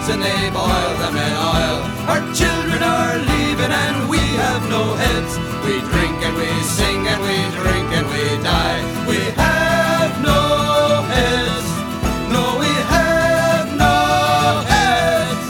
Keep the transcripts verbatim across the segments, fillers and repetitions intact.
pigs and they boil them in oil. Our children are leaving and we have no heads. We drink and we sing and we drink and we die. We have no heads. No, we have no heads.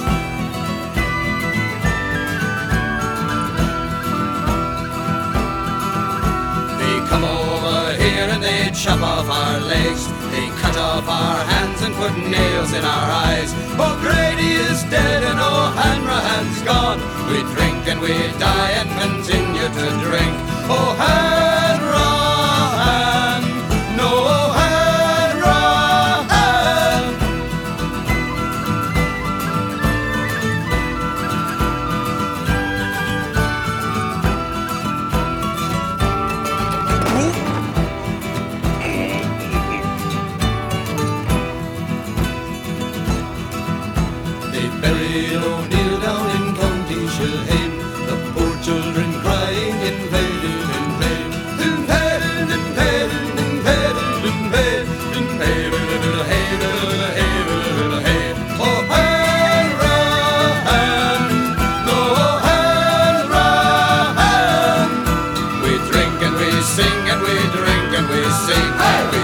They come over here and they chop off our legs. They cut off our hands and put nails in our eyes. O'Grady is dead and O'Hanrahan's gone. We drink and we die and continue to drink. O'Hanrahan, no O'Hanrahan. They buried O'Neill down in County Shilhane. The poor children crying in vain, in vain. In vain, in vain, in vain, in vain, in vain, O'Hanrahan, no O'Hanrahan. We drink and we sing and we drink and we sing.